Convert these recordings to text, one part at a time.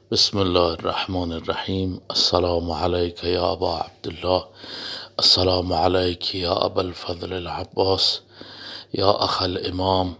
بسم الله الرحمن الرحیم. السلام علیک یا ابا عبدالله، السلام علیک یا ابا الفضل العباس، یا اخ الامام،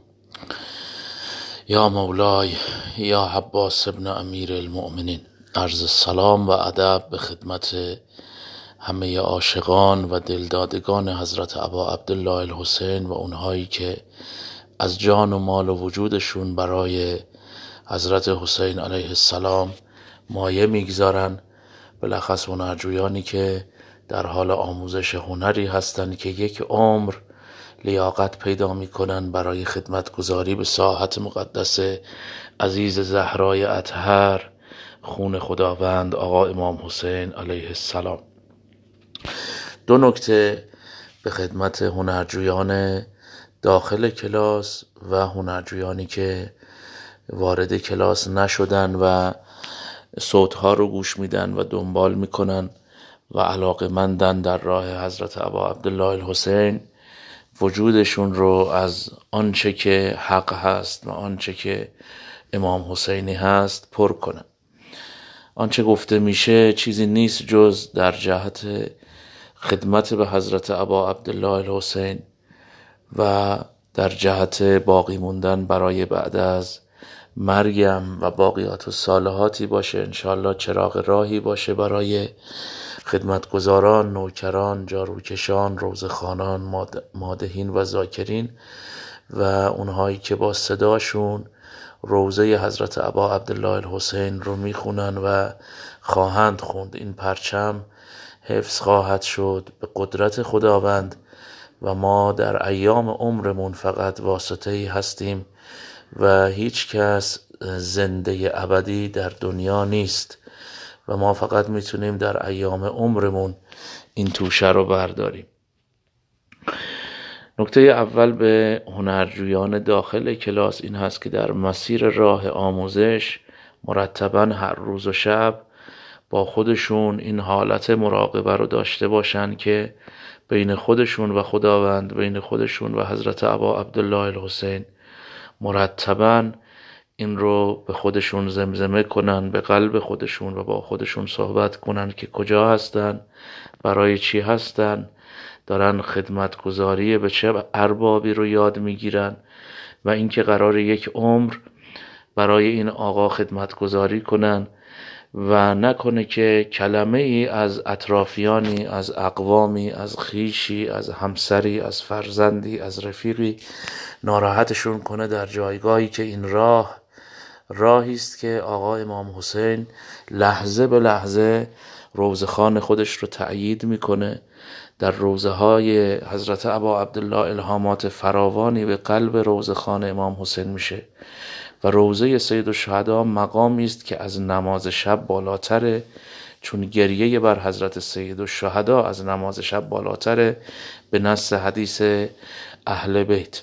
یا مولای، یا عباس ابن امیر المؤمنین. عرض سلام و ادب به خدمت همه عاشقان و دلدادگان حضرت ابا عبدالله الحسین و اونهایی که از جان و مال و وجودشون برای حضرت حسین علیه السلام مایه میگذارن، بلخص هنرجویانی که در حال آموزش هنری هستند که یک عمر لیاقت پیدا میکنن برای خدمتگزاری به ساحت مقدس عزیز زهرای اطهر، خون خداوند آقا امام حسین علیه السلام. دو نکته به خدمت هنرجویان داخل کلاس و هنرجویانی که وارد کلاس نشدن و صوتها رو گوش میدن و دنبال میکنن و علاقه‌مندن در راه حضرت ابا عبدالله الحسین، وجودشون رو از آنچه که حق هست و آنچه که امام حسینی هست پر کنن. آنچه گفته میشه چیزی نیست جز در جهت خدمت به حضرت ابا عبدالله الحسین و در جهت باقی موندن برای بعد از مرگم و باقیات الصالحاتی باشه، انشاءالله چراغ راهی باشه برای خدمتگزاران، نوکران، جاروکشان، روزخوانان، مادحین و ذاکرین و اونهایی که با صداشون روزه حضرت ابا عبدالله الحسین رو میخونن و خواهند خوند. این پرچم حفظ خواهد شد به قدرت خداوند و ما در ایام عمرمون فقط واسطه‌ای هستیم و هیچ کس زنده ابدی در دنیا نیست و ما فقط میتونیم در ایام عمرمون این توشه رو برداریم. نکته اول به هنرجویان داخل کلاس این هست که در مسیر راه آموزش مرتباً هر روز و شب با خودشون این حالت مراقبه رو داشته باشن که بین خودشون و خداوند، بین خودشون و حضرت ابا عبدالله الحسین مرتباً این رو به خودشون زمزمه کنن، به قلب خودشون و با خودشون صحبت کنن که کجا هستن، برای چی هستن، دارن خدمتگزاری به چه اربابی رو یاد میگیرن و اینکه قرار یک عمر برای این آقا خدمتگزاری کنن و نکنه که کلمه ای از اطرافیانی، از اقوامی، از خیشی، از همسری، از فرزندی، از رفیقی ناراحتشون کنه در جایگاهی که این راهی است که آقا امام حسین لحظه به لحظه روزخوان خودش رو تأیید میکنه. در روزه های حضرت ابا عبدالله الهامات فراوانی به قلب روزخوان امام حسین میشه و روزه سید الشهدا مقامی است که از نماز شب بالاتره، چون گریه بر حضرت سید الشهدا از نماز شب بالاتره به نص حدیث اهل بیت.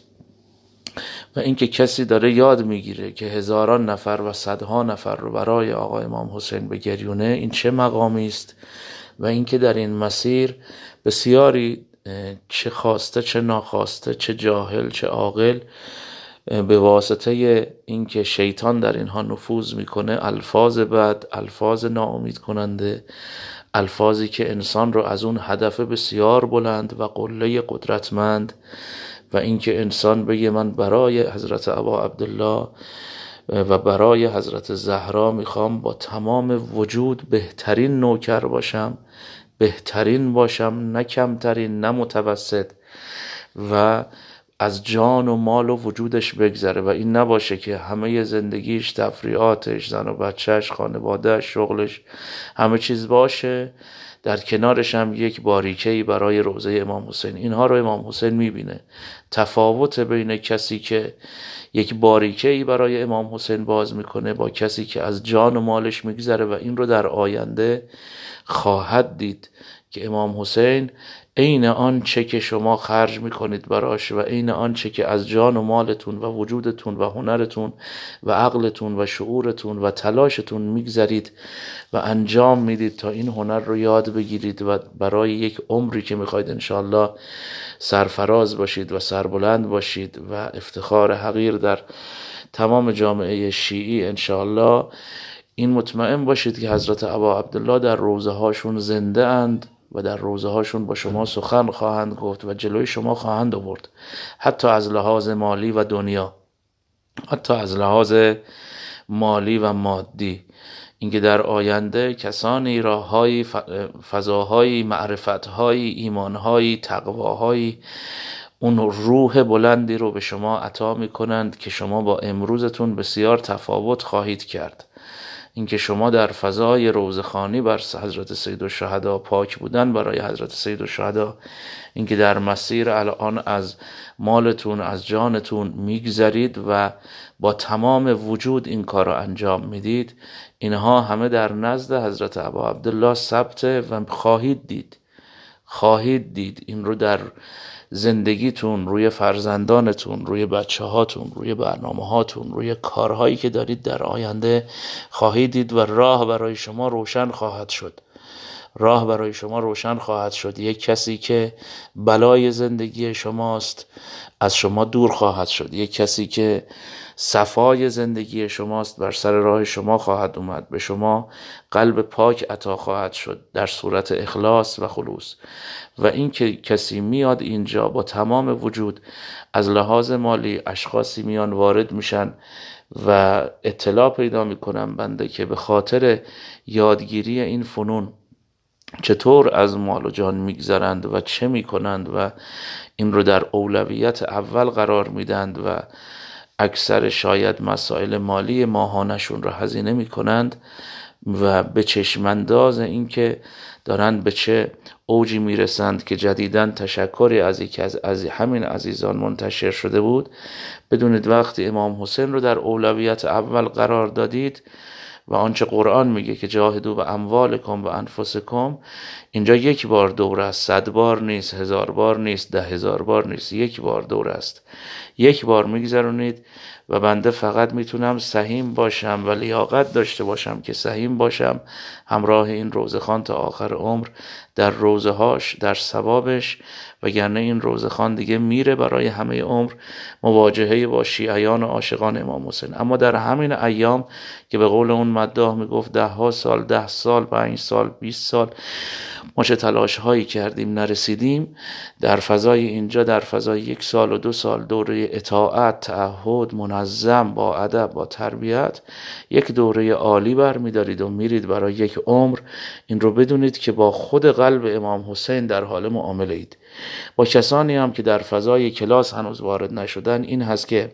و اینکه کسی داره یاد میگیره که هزاران نفر و صدها نفر رو برای آقا امام حسین بگریونه، این چه مقامی است و اینکه در این مسیر بسیاری چه خواسته چه ناخواسته، چه جاهل چه عاقل، به واسطه اینکه شیطان در اینها نفوذ میکنه، الفاظ بد، الفاظ ناامید کننده، الفاظی که انسان رو از اون هدف بسیار بلند و قله قدرتمند و اینکه انسان بگه من برای حضرت ابا عبدالله و برای حضرت زهرا میخوام با تمام وجود بهترین نوکر باشم، بهترین باشم، نه کمترین نه متوسط، و از جان و مال و وجودش بگذره و این نباشه که همه زندگیش، تفریحاتش، زن و بچهش، خانوادهش، شغلش، همه چیز باشه، در کنارش هم یک باریکه‌ای برای روزه امام حسین. اینها رو امام حسین میبینه. تفاوت بین کسی که یک باریکه‌ای برای امام حسین باز میکنه با کسی که از جان و مالش میگذره و این رو در آینده خواهد دید که امام حسین عین آن چه که شما خرج میکنید براش و عین آن چه که از جان و مالتون و وجودتون و هنرتون و عقلتون و شعورتون و تلاشتون میگذارید و انجام میدید تا این هنر رو یاد بگیرید و برای یک عمری که میخواید انشاءالله سرفراز باشید و سربلند باشید و افتخار حقیر در تمام جامعه شیعی انشاءالله، این مطمئن باشید که حضرت ابا عبدالله در روضه هاشون زنده اند و در روضه هاشون با شما سخن خواهند گفت و جلوی شما خواهند آورد، حتی از لحاظ مالی و دنیا، حتی از لحاظ مالی و مادی. اینکه در آینده کسانی راه‌های فضاهای معرفت‌های ایمان‌های تقواهای اون روح بلندی رو به شما عطا می‌کنند که شما با امروزتون بسیار تفاوت خواهید کرد. اینکه شما در فضای روضه‌خوانی بر حضرت سیدالشهدا پاک بودن برای حضرت سیدالشهدا، اینکه در مسیر الان از مالتون از جانتون میگذرید و با تمام وجود این کار رو انجام میدید، اینها همه در نزد حضرت ابا عبدالله ثبت و خواهید دید این رو در زندگیتون، روی فرزندانتون، روی بچه هاتون، روی برنامه هاتون، روی کارهایی که دارید در آینده خواهید دید و راه برای شما روشن خواهد شد. یک کسی که بلای زندگی شماست از شما دور خواهد شد. یک کسی که صفای زندگی شماست بر سر راه شما خواهد اومد. به شما قلب پاک عطا خواهد شد در صورت اخلاص و خلوص. و این که کسی میاد اینجا با تمام وجود، از لحاظ مالی اشخاصی میان وارد میشن و اطلاع پیدا میکنن بنده که به خاطر یادگیری این فنون چطور از مال و جان میگذرند و چه میکنند و این رو در اولویت اول قرار میدند و اکثر شاید مسائل مالی ماهانشون رو هزینه میکنند و به چشمانداز این که دارند به چه اوجی میرسند که جدیداً تشکری از یکی از همین عزیزان منتشر شده بود. بدونید وقتی امام حسین رو در اولویت اول قرار دادید و آنچه قرآن میگه که جاهدوا به اموالکم و انفسکم، اینجا یک بار دوره است، 100 بار نیست، 1000 بار نیست، 10,000 بار نیست، یک بار دوره است. یک بار میگذرونید و بنده فقط میتونم سهیم باشم و لیاقت داشته باشم که سهیم باشم همراه این روضه‌خوان تا آخر عمر در روضه‌هاش، در ثوابش، وگرنه این روضه‌خوان دیگه میره برای همه عمر مواجهه با شیعیان و عاشقان امام حسین. اما در همین ایام که به قول اون مداح میگفت 10 سال، 10 سال، 5 سال، 20 سال ما چه تلاش هایی کردیم نرسیدیم، در فضای اینجا، در فضای 1 سال و 2 سال دوره اطاعت، تعهد، منظم، با ادب، با تربیت، یک دوره عالی برمیدارید و میرید برای یک عمر. این رو بدونید که با خود قلب امام حسین در حال معامله اید. با کسانی هم که در فضای کلاس هنوز وارد نشدن، این هست که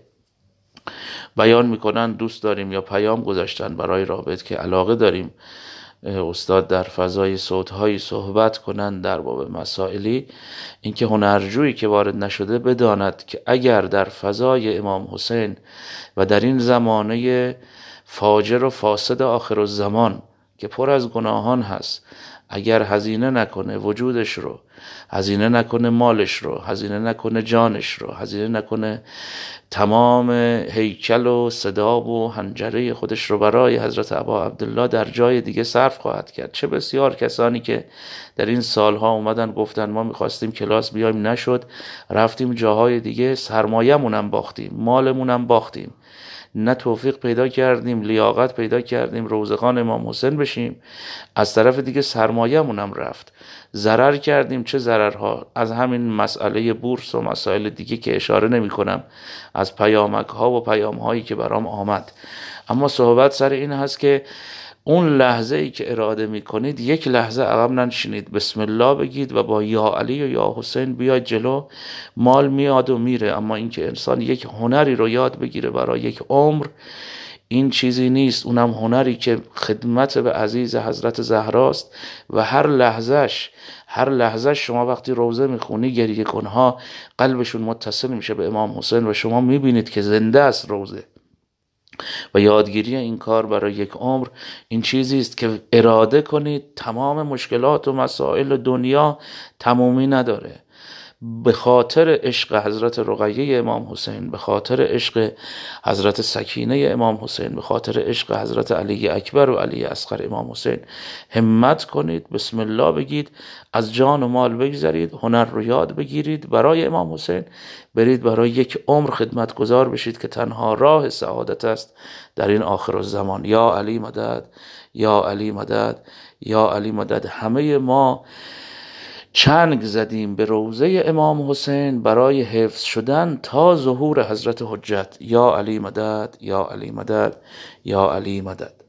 بیان میکنن دوست داریم یا پیام گذاشتن برای رابط که علاقه داریم استاد در فضای صوت‌هایی صحبت کنند در باب مسائلی. اینکه هنرجویی که وارد نشده بداند که اگر در فضای امام حسین و در این زمانه فاجر و فاسد آخر الزمان که پر از گناهان هست، اگر هزینه نکنه وجودش رو، هزینه نکنه مالش رو، هزینه نکنه جانش رو، هزینه نکنه تمام هیکل و صداب و حنجره خودش رو برای حضرت ابا عبدالله، در جای دیگه صرف خواهد کرد. چه بسیار کسانی که در این سالها اومدن گفتن ما میخواستیم کلاس بیایم نشد، رفتیم جاهای دیگه، سرمایه‌مونم باختیم، مالمونم باختیم، نه توفیق پیدا کردیم، لیاقت پیدا کردیم روضه‌خوان امام حسین بشیم، از طرف دیگه سرمایه‌مونم رفت، ضرر کردیم. چه ضررها؟ از همین مسئله بورس و مسائل دیگه که اشاره نمی کنم، از پیامک ها و پیام هایی که برام آمد. اما صحبت سر این هست که اون لحظه ای که اراده می کنید، یک لحظه عقب ننشینید، بسم الله بگید و با یا علی و یا حسین بیاید جلو. مال میاد و میره، اما اینکه انسان یک هنری رو یاد بگیره برای یک عمر، این چیزی نیست. اونم هنری که خدمت به عزیز حضرت زهراست و هر لحظهش شما وقتی روضه میخونی، گریه کنها قلبشون متصل میشه به امام حسین و شما میبینید که زنده است روضه. و یادگیری این کار برای یک عمر این چیزی است که اراده کنید. تمام مشکلات و مسائل دنیا تمومی نداره. به خاطر عشق حضرت رقیه امام حسین، به خاطر عشق حضرت سکینه امام حسین، به خاطر عشق حضرت علی اکبر و علی اصغر امام حسین همت کنید، بسم الله بگید، از جان و مال بگذارید، هنر رو یاد بگیرید برای امام حسین، برید برای یک عمر خدمتگزار بشید که تنها راه سعادت است در این آخر الزمان. یا علی مدد، یا علی مدد، یا علی مدد. همه ما چنگ زدیم به روضه امام حسین برای حفظ شدن تا ظهور حضرت حجت. یا علی مدد، یا علی مدد، یا علی مدد.